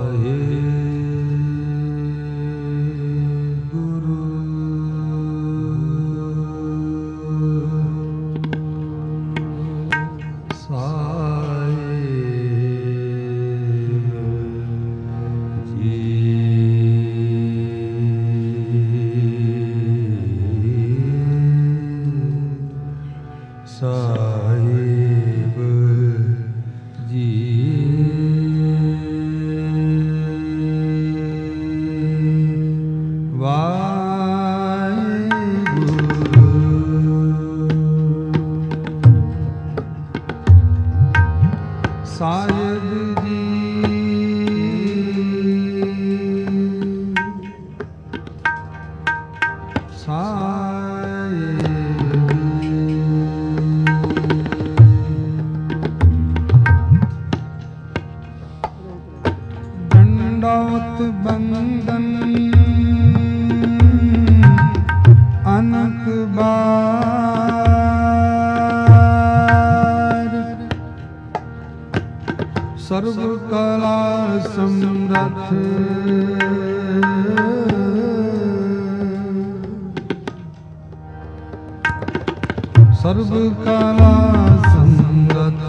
सर्व कला समरथ सर्व कला समरथ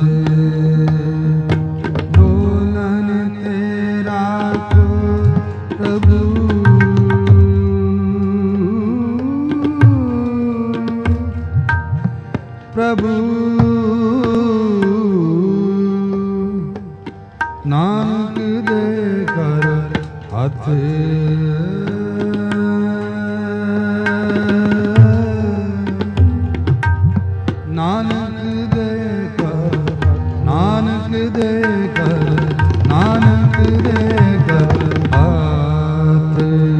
डोलन तेरा को प्रभु प्रभु नानक दे कर हाथ नानक दे कर नानक दे कर नानक दे कर हाथ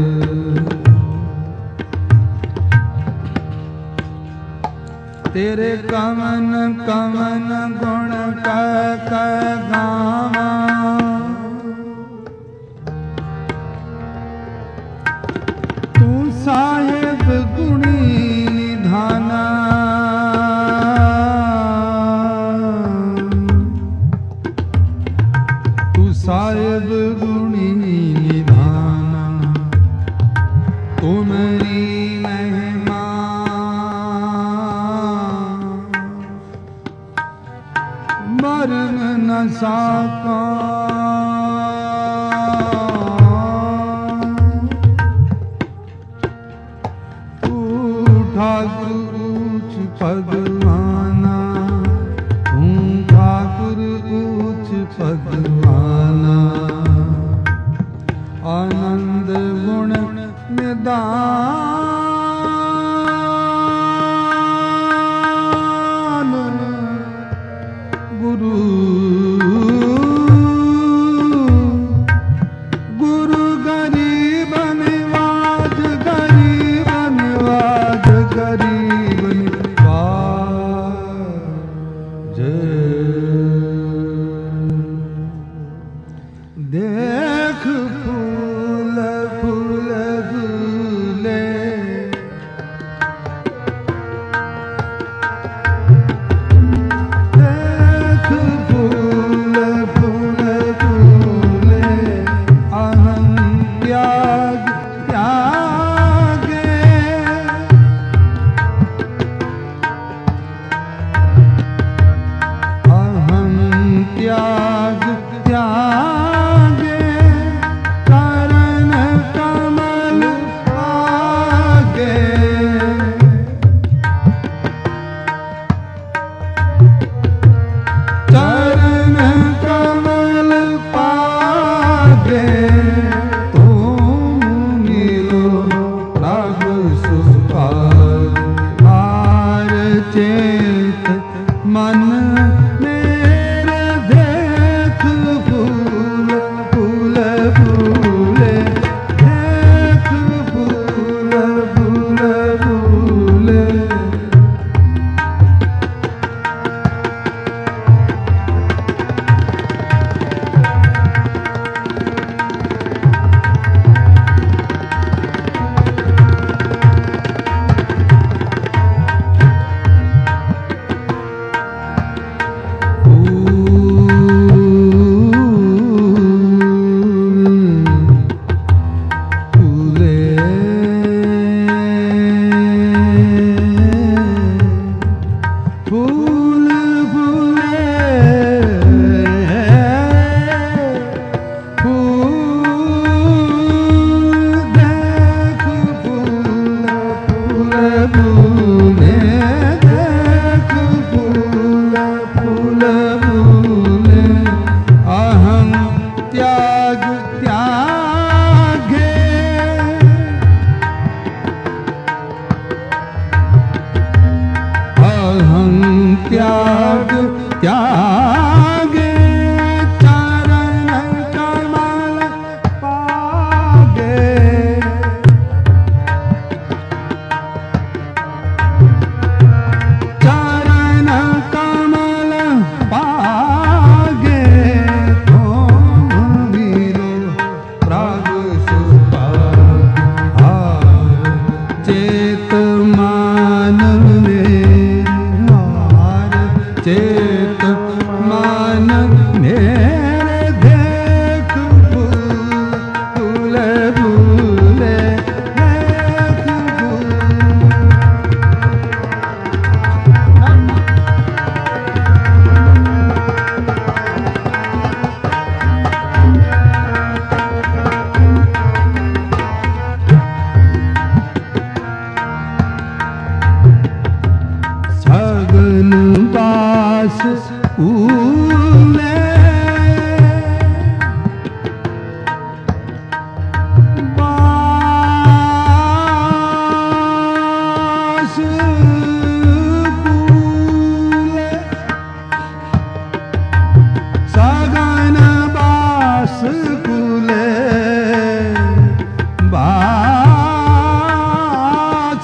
तेरे कमन कमन गुण कह गावा साहेब गुणी निधाना तू साहेब गुणी निधाना तू मेरी महिमा मरन न साका ठाकुर ऊंच भगवाना तू ठाकुर ऊंच भगवाना आनंद गुण निदान गुरु गुरु गरीब निवाज गरीब निवाज गरीब निवाज देख फूल फूल फूले त्याग त्यागे चरण कमल पागे चरण कमल पागे तुम वीरो प्रभु सुभाग चेत मान चेत मान मेरे देख भूले भूले देख सगन बास ऊले बास कूले सगन बास कूले बास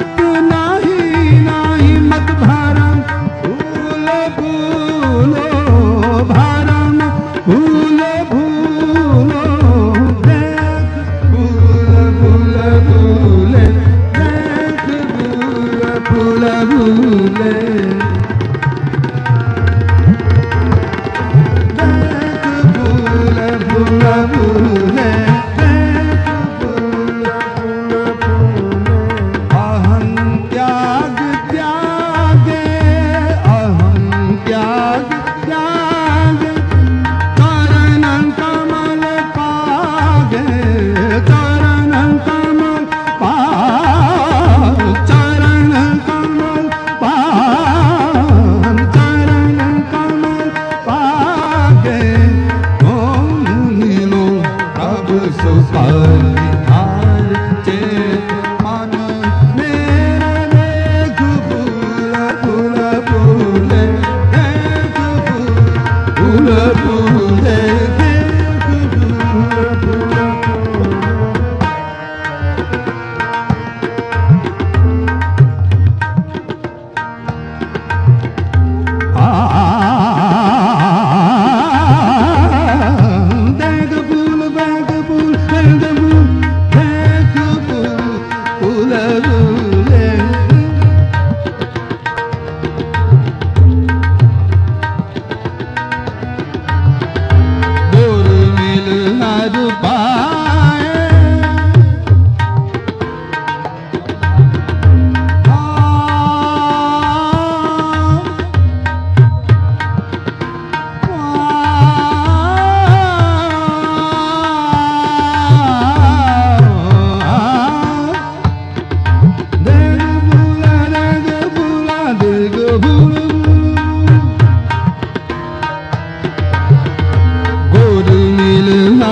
बोलो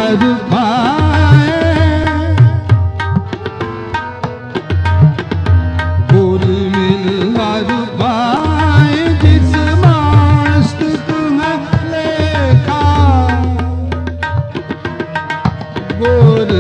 हर पाए गुर मिल हर पाए जिस मस्तक में लेखा गुर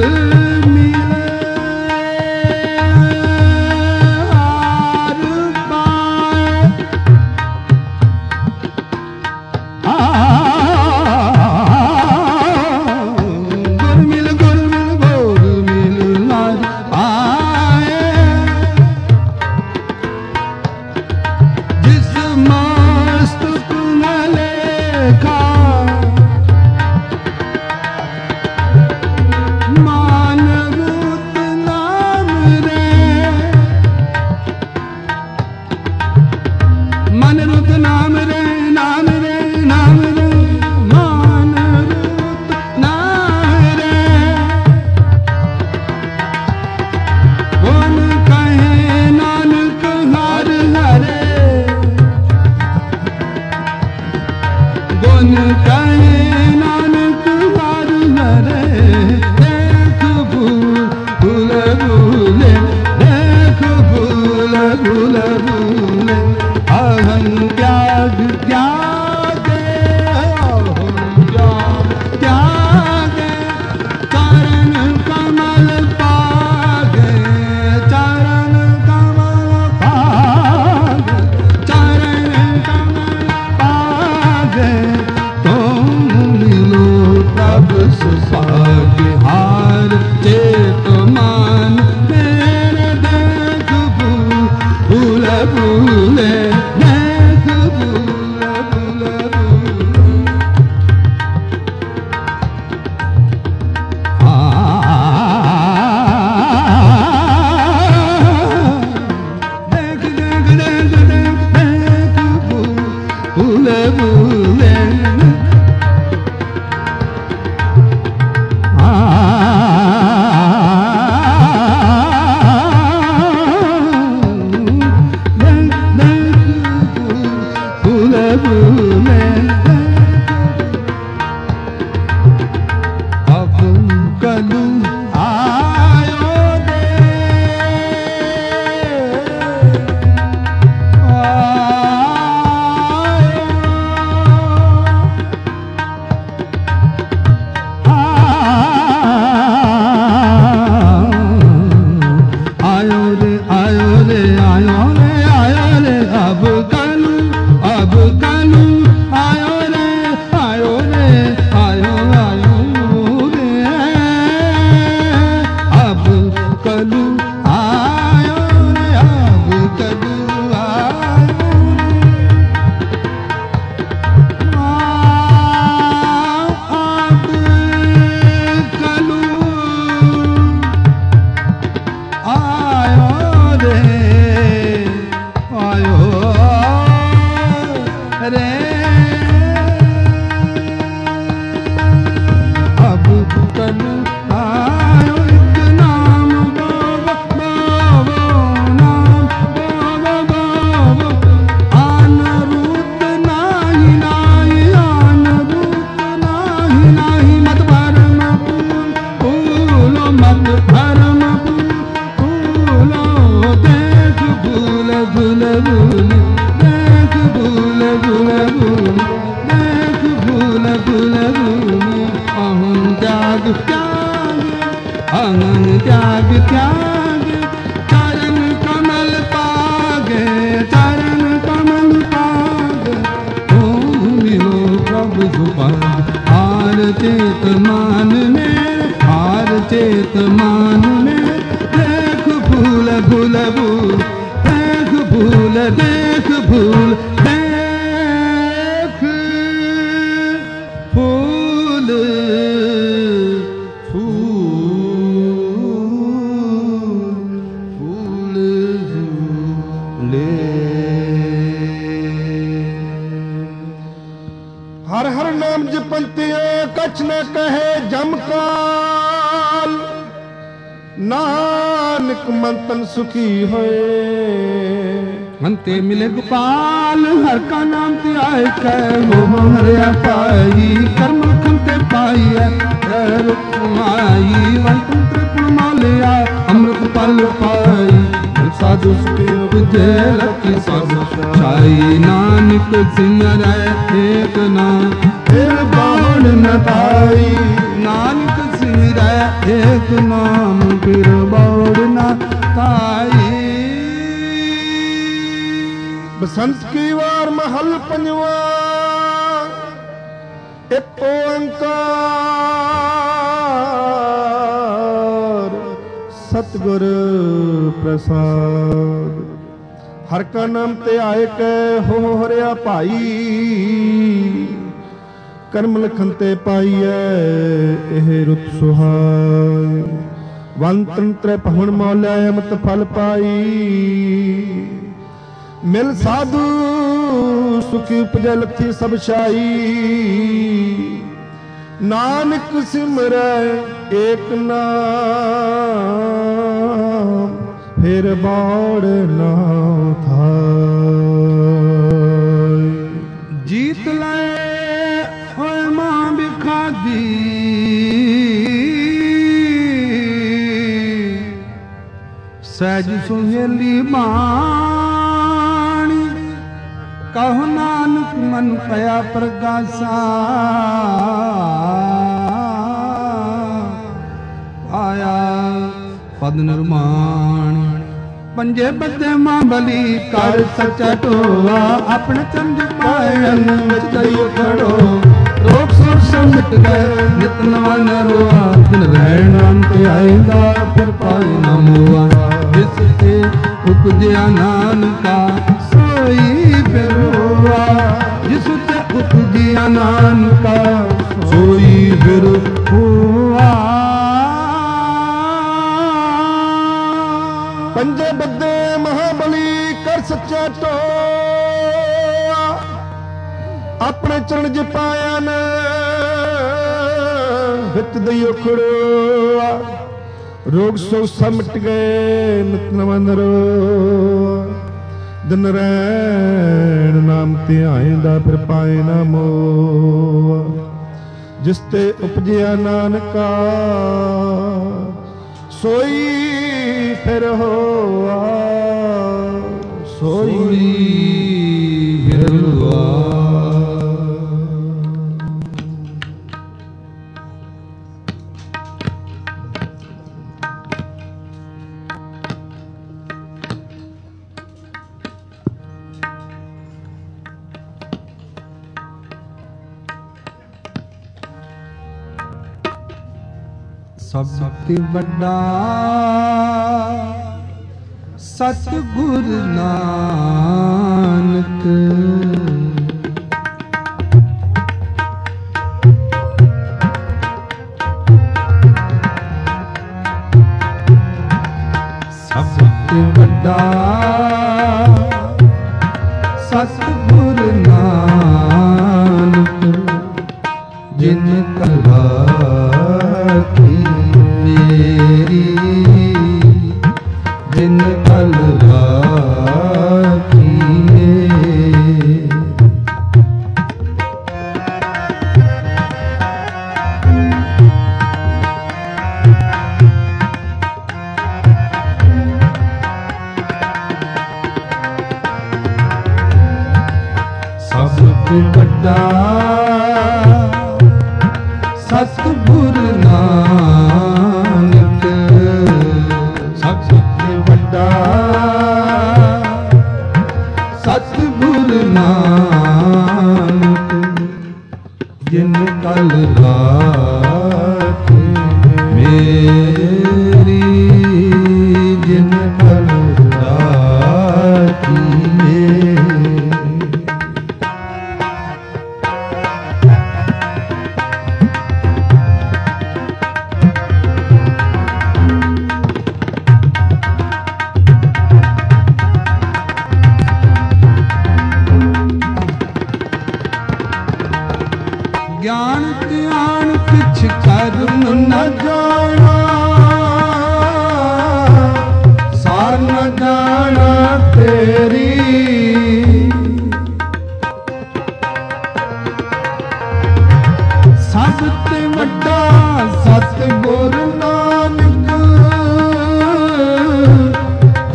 हर हर नाम जपंते कछ न कहे जमकाल, नानक मंतन सुखी होए। अंते मिले गोपाल हर का नाम ते आए कह वो हरिया पाई कर्म खंते पा पाइए रुकमाई वंतन त्रिपुण मालिया अमृत पल पाई साधु सुखी उपजे लखी साधु शाही नानक सिमरै एक नाम फिर बाण न पाई नानक सिमरै एक नाम फिर बाण न पाई। बसंत की वार महल पंजवा एक ओंकार सतगुर प्रसाद। हर का नाम ते आए कै हो हरिया भाई कर्म लखन ते पाइए एह रुत सुहाय। वन तंत्र पवन मौल्या अमृत फल पाई मिल साधु सुखी उपजै लथी सब शाही। नानक सिमरै एक नाम फिर बाड़ ना था। जीत लाए होए मां बिखादी सहज सुहेली बाणी कहो नानक मन पया प्रगासा। आया पद निर्माण पंजे बदे मां बली कर सच्चा टोआ अपने चंद पायन विच दई खड़ो। रोग सोग सब मिट गए नित नवा न रोआ दिन रहन अंत आएगा फिर पाए न मोआ। जिससे उपजया नानका सोई फिर हुआ जिससे उपजया नानका सोई फिर हुआ। पंजे बदे महाबली कर सच्चा टोआ अपने चरण ज पाया न हित दइयो खड़ोआ। रोग सोग सब मिट गए नित नवा नरोआ। दिन रैन नाम ते आएंदा फिर पाए ना मोआ। जिस ते उपजया नानका सोई फिर होआ सोई फिर हुआ। सबसे बड़ा सतगुर नानक सबसे बड़ा सतगुर नानक जिन कला जिन कल राखिए। सबसे बड़ा सतगुर नानक सबसे बड़ा सतगुर नानक जिन कल राखी मेरी जिन कल राखी। ज्ञान ध्यान किछ कर्म न जाना सार न जाना तेरी। सब ते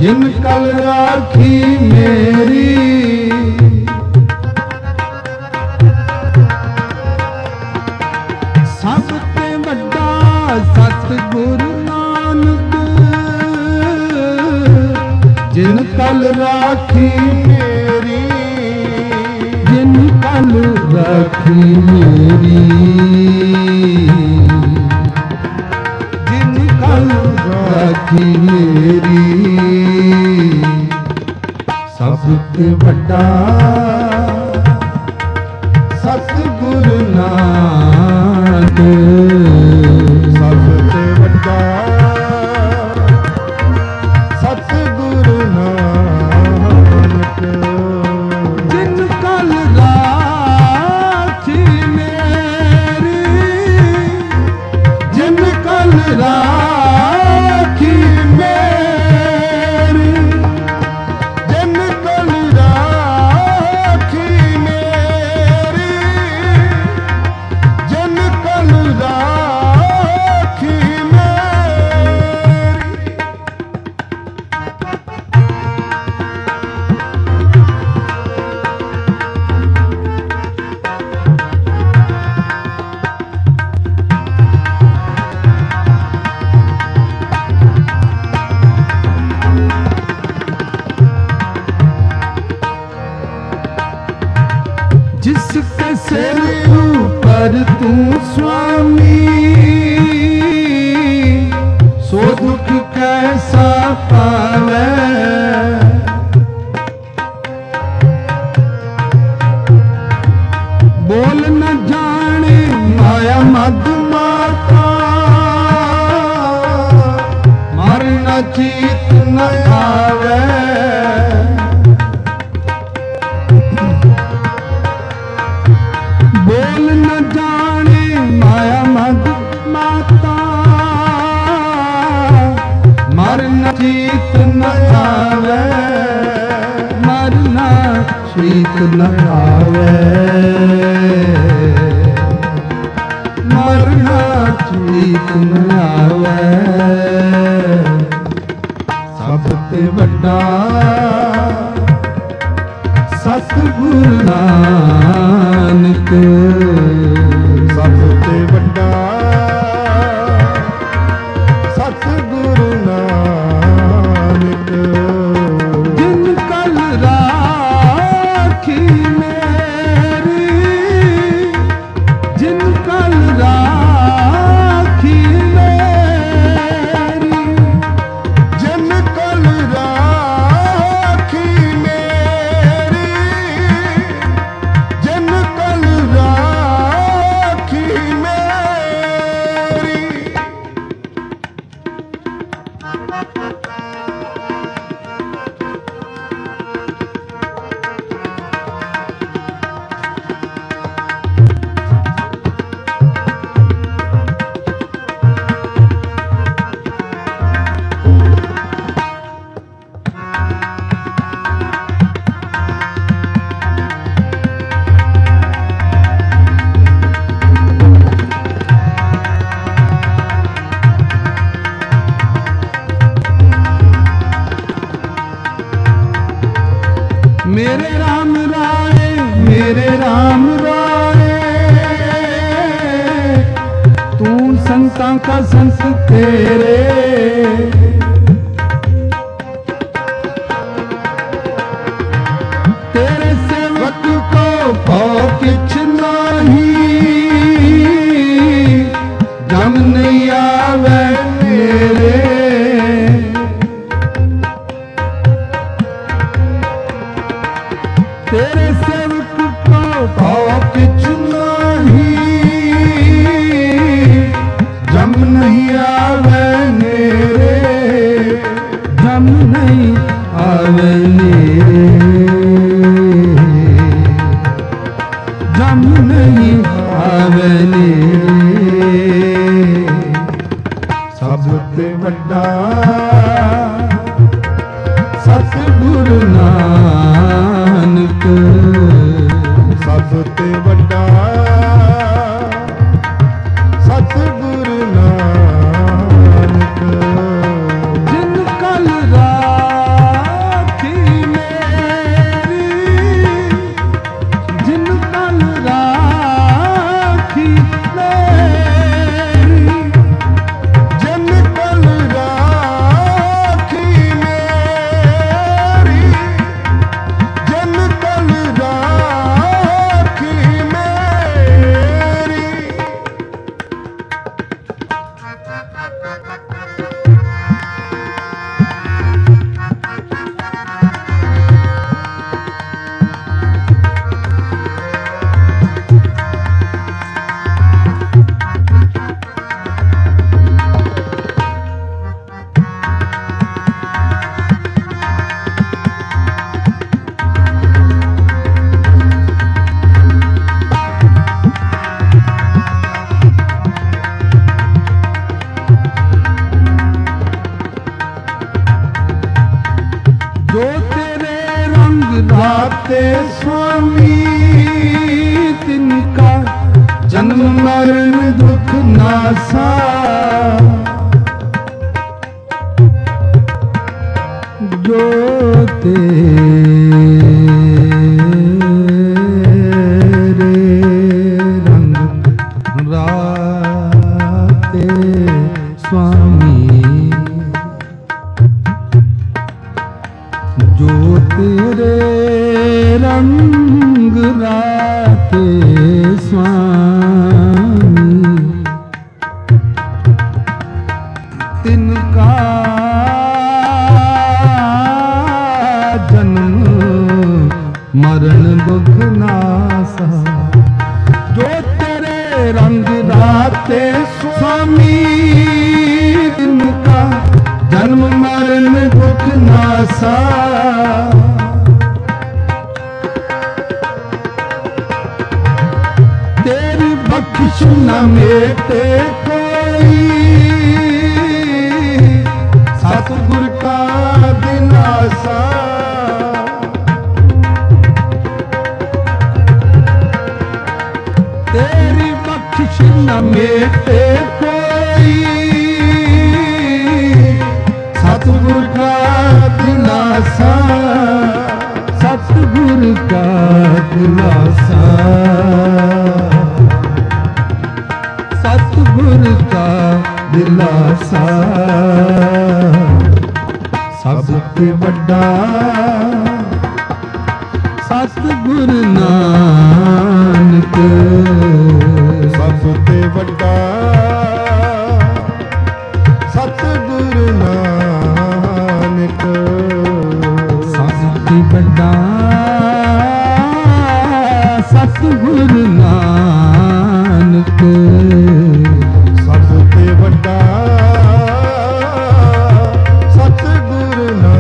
जिन कल राखी मेरी सबते वड्डा सतगुरु नानक जिन कल राखी मेरी जिन कल राखी मेरी जिन कल राखी मेरी सबते वड्डा सतगुरु नानक सबते वड्डा सतगुरु नानक जिन कल राखी मेरी जिन कल राखी मेरी जिन कल राखी मेरी जिन कल राखी मेरी जिसके सिर ऊपर तू स्वामी सो दुख कैसा पावे बोल न जाने माया मद माता मरना चीत न आवे बोल न जाने माया मद माता मरना चीत न आवे मरना चीत न आवे मरना चीत न आवे सबते वड्डा सतगुरु नानक सबते वड्डा सतगुरु नानक जिन कल राखी मेरी जिन कल राखी मेरी जिन कल राखी मेरी जिन कल राखी मेरी मेरे राम राय तू संतां का संत तेरे तेरे सेवक को पाओ किछ नहीं जम नहीं आवे मेरे तेरे सेवक को पाओ किछ नहीं जम नहीं आवे मेरे जम नहीं आवे मेरे जम नहीं आवे मेरे सबते वड्डा सतगुरु नानक सबते वड्डा सतगुरु नानक जिन कल राखी नासा जो तेरे रंग राते स्वामी जो तेरे रंग राते स्वामी तिनका जन्म मरण दुख नासा जो तेरे रंग राते स्वामी तिनका जन्म मरण दुख नासा तेरी बख्शिश न मेटे कोई सतगुर का दिलासा तेरी बख्शिश न मेटे कोई सतगुर का दिलासा सतगुर का दिलासा सतगुर का दिलासा सबसे बड़ा सतगुर नानक सबसे बड़ा सतगुर नानक सबसे बड़ा सतगुर नानक सबसे बड़ा सतगुर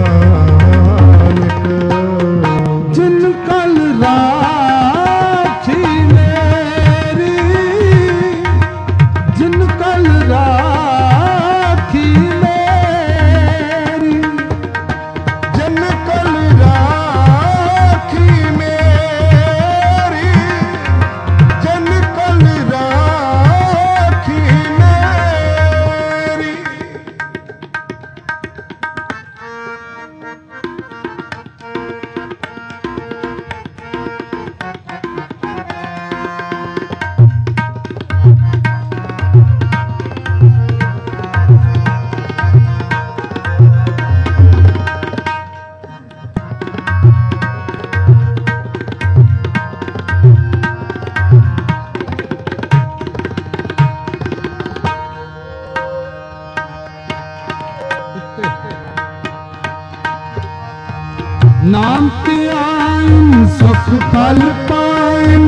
नानक जिन कल राखी मेरी जिन कल राखी मेरी जिन कल राखी मेरी जिन कल राखी मेरी नाम ते आइन सुख फल पाइन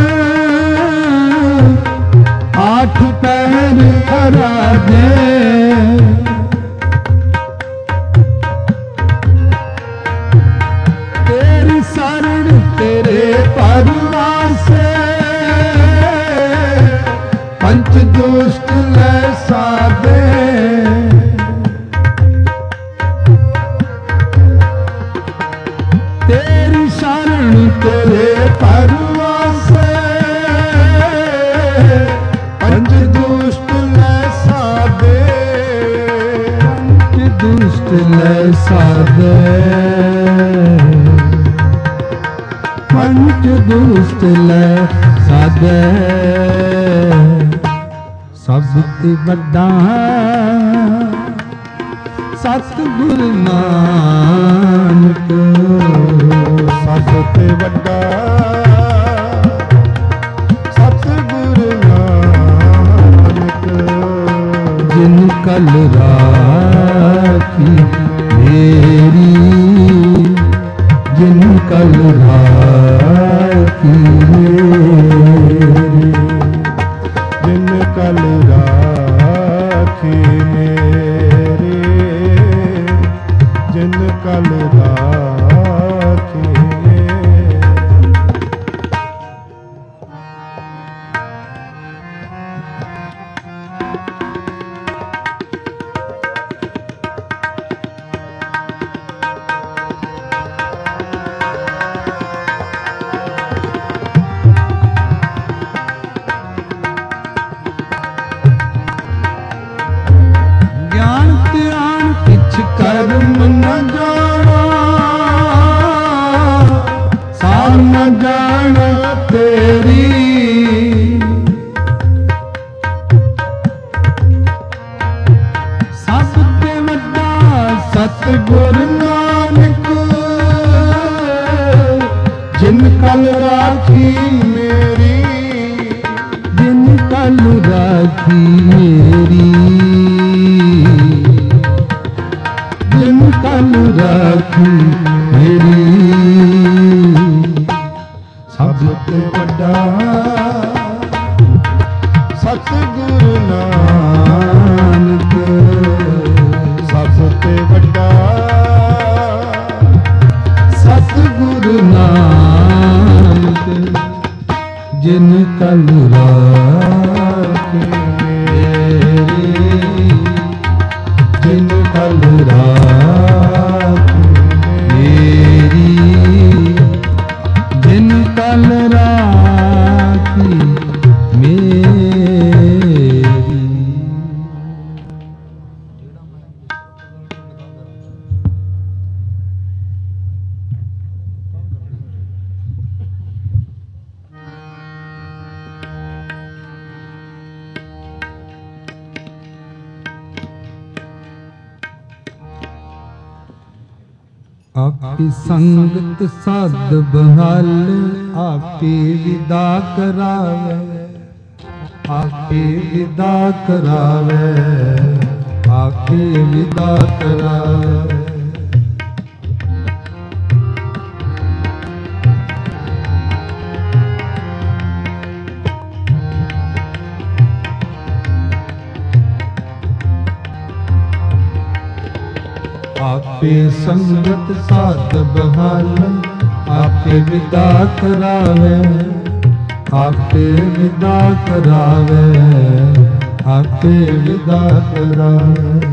आठ पैर हरा दे तेरी शरण तेरे परवासे पंच दुष्ट ले साधे तेरी शरण तेरे परवासे पंच दुष्ट ले साधे पंच दुष्ट ले साधे पंच दुष्ट ले साधे सबसे बड़ा सतगुर नानक सबसे बड़ा सतगुर नानक जिन कल राखी मेरी जिन कल राखी मेरी जिन कल राखी मेरी जिन कल राखी शरण तेरी। सब ते वड्डा सतगुर नानक, जिन कल राखी मेरी, जिन कल राखी मेरी, जिन कल राखी मेरी। सब ते वड्डा सतगुरु नानक, सब ते वड्डा सतगुरु नानक, जिन कल राखी मेरी, जिन कल राखी मेरी, जिन कल राखी मेरी। आपकी संगत साध बहाल, आपी विदा करावे, आपी विदा करावे, आपी विदा करावे। आपे संगत साध बहाल, आपे विदा करावे, आपे विदा करावे, आपे विदा करावे।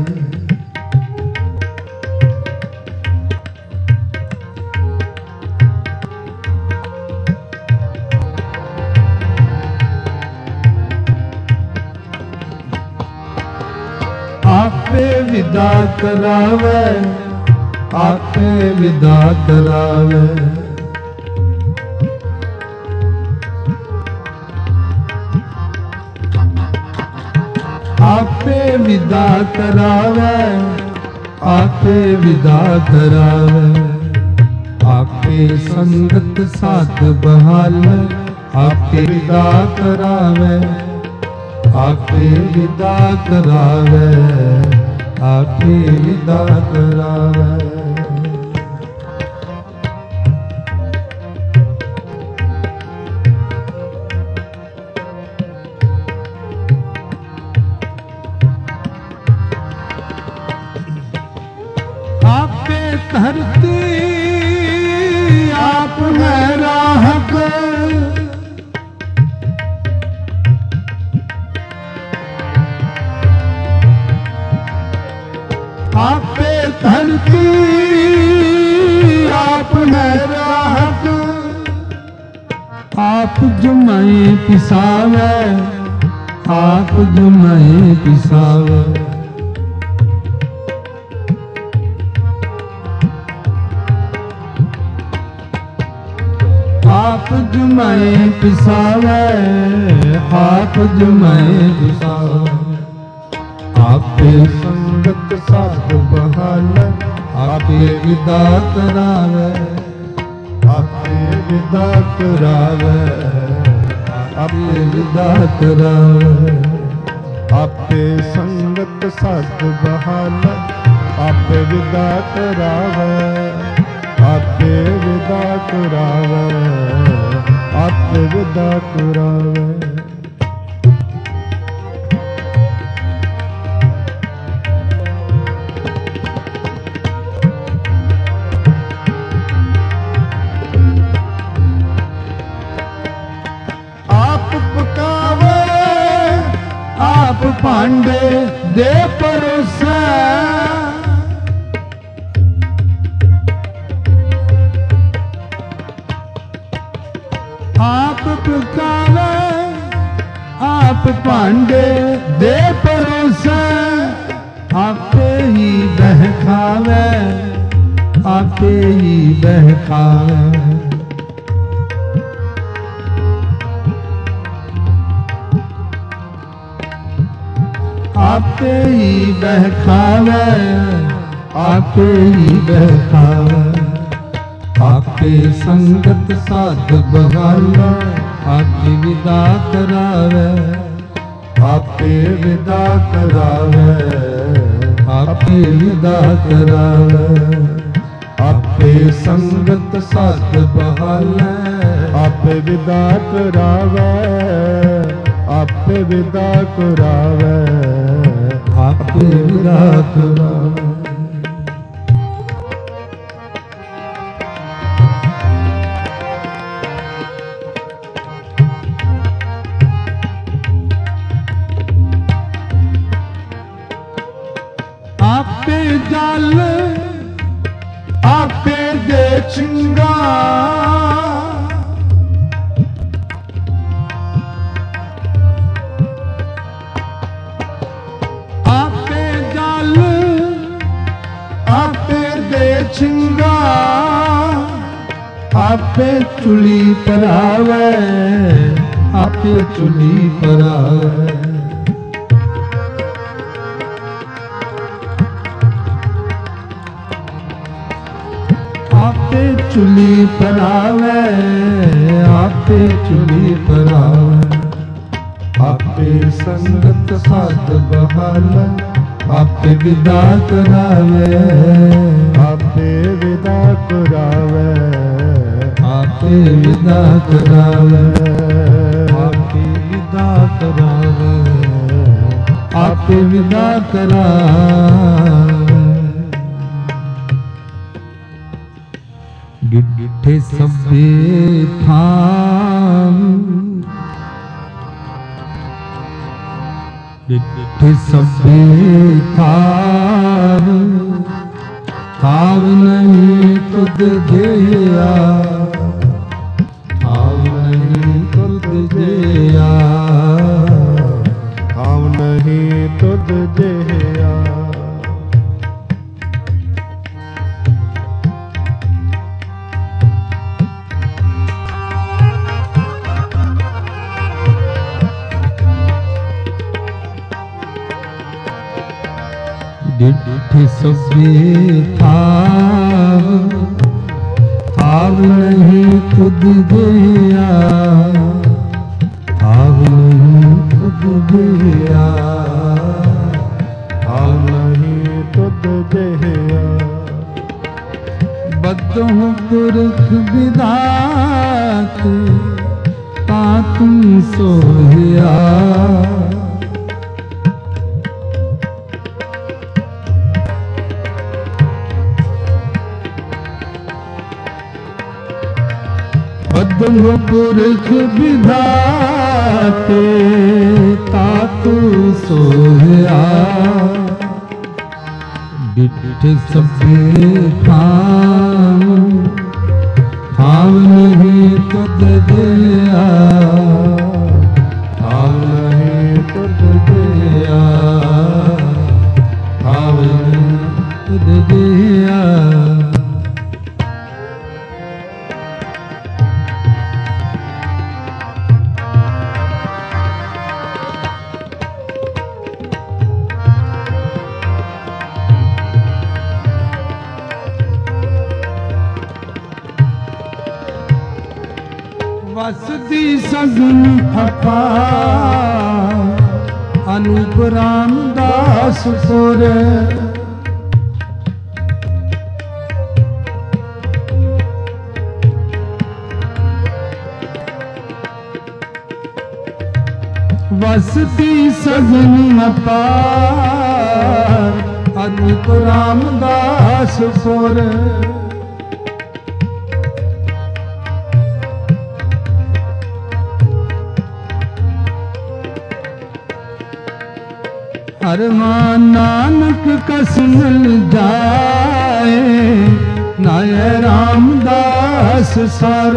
आपे विदा करावे, आपे विदा करावे। आपे विदा करावे, आपे विदा करावे। आपे संगत साध बहाल, आपे विदा करावे, आपे विदा करावे, आपे विदा करावे। आपे धरती आप है राहक, आपे धरती आप है राहक। आप जुमाए पिसावे, आप जुमाए पिसावे। आप जुमाए पिसावे, आप जुमाए पिसावे। आपे संगत साध बहाल, आपे विदा करावे, आपे विदा करावे, आपे विदा करावे। आपे संगत साध बहाल, आपे विदा करावे, आपे विदा करावे, आपे विदा करावे। आप भांडे दे परोसे, आप पकावे, आप भांडे दे परोसे। आपे ही बहकावे, आपे ही बहकावे। आपे ही बहकावे, आपे ही बहकावे। आपे संगत साध बहावे, आपे विदा करावे, आपे विदा करावे, आपे विदा करावे। आपे संगत साध बहाले, आपे विदा करावे, आपे विदा करावे, आपे विदा करावे। आपे जाल आपे दे चिंगा, आपे जाल आपे दे चिंगा, आपे चुली परावे, आपे चुली परावे। आपे चुली परावे, आपे चुली परावे। आपे संगत साध बहाले, आपे विदा करावे, आपे विदा करावे, आपे विदा करावे, आपे विदा करावे, आपे विदा करावे। गिट्ठे सभे थाम, गिट्ठे सभे थाम, थाव नहीं तुद जेया, थाव नहीं तुद जेया, हम नहीं तुद जेया। गिट्ठे सभे थाव, थाव नहीं तुद जेया, थाव नहीं तुद जेया, हम नहीं तुद जेया। बद्धों पुरख विधाते, ता तुम सोया। बद्धों पुरख विधाते, तातु सोया। गिट्ठे सभे थाम, थाम नहीं तुद जेया, थाम नहीं तुद जेया, थाम नहीं तुद जेया। वसदी सगुन अपार, अनूप रामदास पुर। वसदी सगुन अपार, अनूप रामदास पुर। हर मान नानक कस मिल जाए, नाय रामदास सर।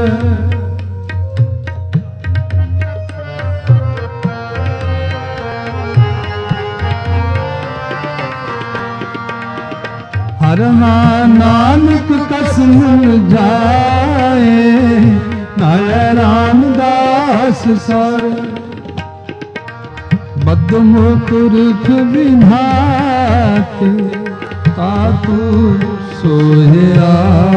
हर मान नानक कस मिल जाए, नाय रामदास सर। बदमुख पुरख विधाते तातु सोया।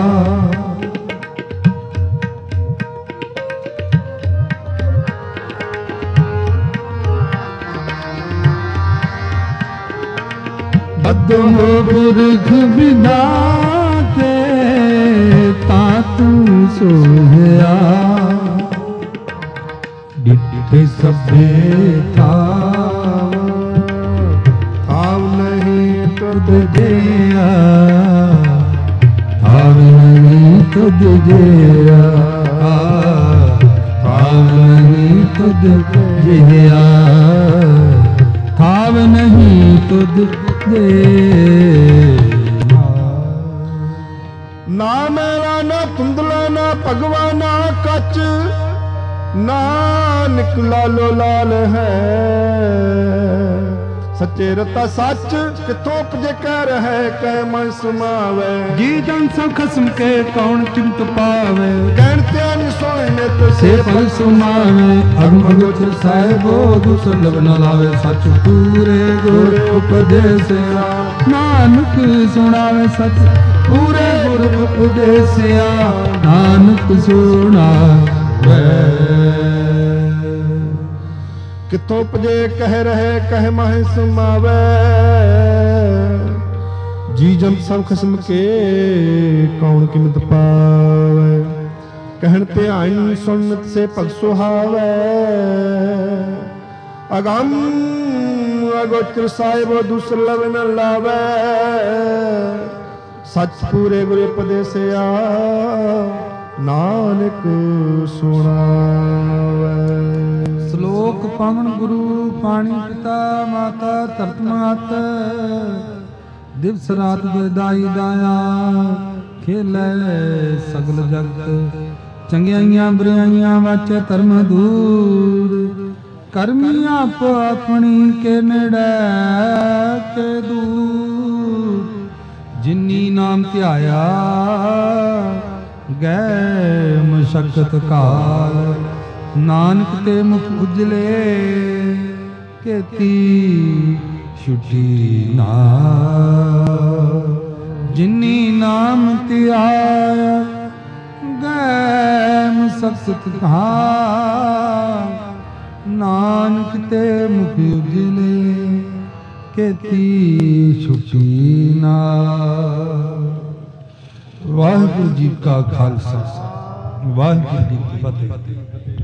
बदमुख पुरख विधाते तातु सोया। डिठे सभे थाव नहीं तुद जिया, थाव नहीं तुद जिया, थाव नहीं तुद जिया, थाव नहीं तुद जिया। ना मेरा ना धुंधला ना भगवाना कच, नानक लालो लाल है। सच्चे रता सच किथों उपजे कह रहे कह मन सुमावे। जी जन सब खसम के कौन चिंत पावे, कहते सोने तो से पल सुमावे। अगम अगोचर साहिबो दूसर लब न लावे। सच पूरे गुर उपदेसिया, नानक सुनावे सच पूरे गुर उपदेसिया, नानक सुनावे। किथों उपजे कह रहे कह माहे सुमावे। जी जम सब खसम के कौन किमत पावे। कहन ते आइन सुनत से पग सुहावे। अगम अगोचर साहिब दुसलभ न लावे। सच पूरे गुरु उपदेसिया, नानक सुनावे। श्लोक पवन गुरु पाणी पिता माता तरत मात। दिवस रात दाई दाया खेलै सगल जगत। चंगियाइयां बुराइयां वाचे धर्म दूर। करमी आप अपनी के नेड़े के दूर। जिन्नी नाम ध्याया गए मशक्कत काल। नानक ते मुख उजले केती छुटी नाल। जिन्नी नाम ध्याया गए मशक्कत काल। नानक ते मुख उजले केती छुटी नाल। वाहिगुरू जी का खालसा, वाहिगुरू जी की फतेह।